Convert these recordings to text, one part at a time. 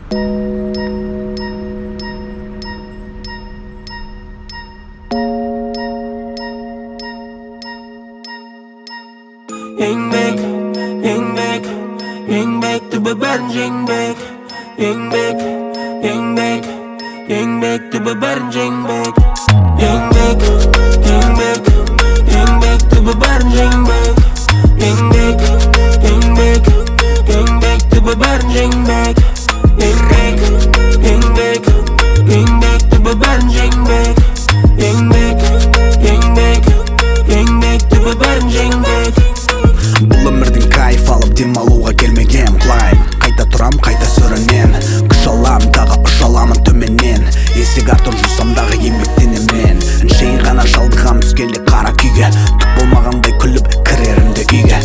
Еңбек, еңбек, еңбекті бәрін жеңбек. Еңбек, еңбек, еңбекті бәрін жеңбек. Еңбек, еңбек, еңбекті бәрін жеңбек. Еңбек, еңбек, еңбекті бәрін жеңбек. Еңбек, еңбек, еңбекті бәрін жеңбек. Еңбек, еңбек, еңбекті бәрін жеңбек. Бұл өмірдің кайф алып демалуға келмеген құлайым. Қайта тұрам, қайта сүрінем. Күш алам, тағы ұш аламын төменнен. Есек артып жусам дағы еңбектенемен. Үншейін ғана шалдығам түскелде қара күйге. Түк болмағандай күліп кіреримді үйге.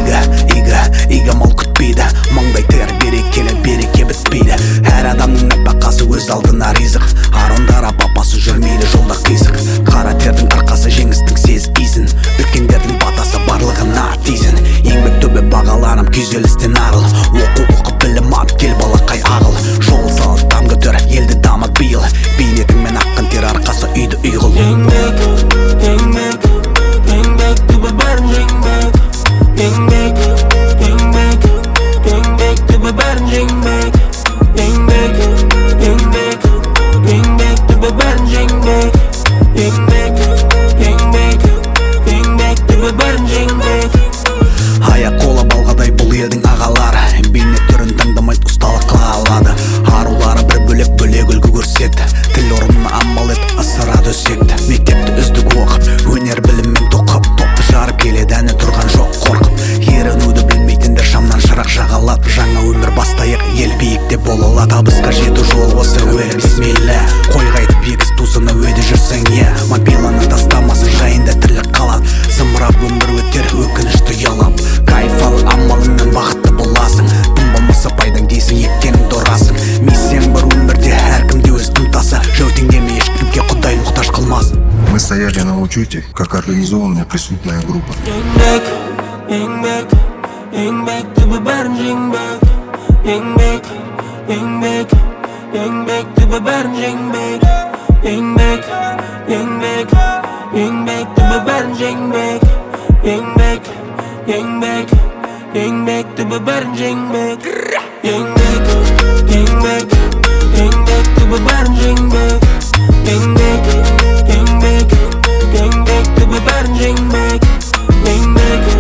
Игі мол күтпейді. Маңдай тер берекелі, береке бітпейді. Әр адамның нәпақасы өз алдына ризық. Арондар апапасы жүрмейді жолда қисық. Қара тердің арқасы жеңістің сез исін. Үлкендердің батасы барлығына тизін. Еңбек төбе бағаларым күйзелістен арыл. Оқып білім ап кел балақай ағыл. Жол салып там көтер елді дамыт биыл. Бейнетіңмен аққан тер арқасы үйді ұйғыл. Еңбек, еңбек, еңбекті бәрін жеңбек. Еңбек, еңбек, еңбекті бәрін жеңбек. Еңбек, еңбек, еңбекті бәрін жеңбек. Еңбек, еңбек, еңбекті бәрін жеңбек. Аяқ қолы балғадай бұл елдің ағалары. Бейнет түрін таңдамайды ұсталық қыла алады. Арулары бір бөлек үлгі көрсетті. Тіл орнына амал ет ысыра төсекті. Мектепті үздік оқып өнер біліммен тоқып. Топты жарып келеді әні тұрған жоқ қорқып. Ерінуді білмейтіндер шамнан шырақ жағалады. Жаңа өмір бастайық ел биікте болала. Табысқа жету жол осы өлім бисмилля. Қойға айтып егіз тусыны өйді жүрсің е. Мобиланы тастамасын жайында тірлік қалады. Зымырап өмір өтер өкінішті ұялап. Кайф ал амалыңнан бақытты боласың. Тым болмаса пайдаң дейсің еккенің дорасың. Миссияң бар өмірде әркімде өз ынтасы. Жәутеңдеме ешкімге құдай мұқтаж қылмасын. Мы стояли на учете, как организованная преступная группа. Еңбек, еңбек, еңбекті бәрін жеңбек. Еңбек, еңбек, еңбекті бәрін жеңбек. Еңбек, еңбек, еңбекті бәрін жеңбек. Еңбек, еңбек, еңбекті бәрін жеңбек. Еңбек, еңбек, еңбекті бәрін жеңбек. Еңбек, еңбек, еңбекті бәрін жеңбек. Еңбек,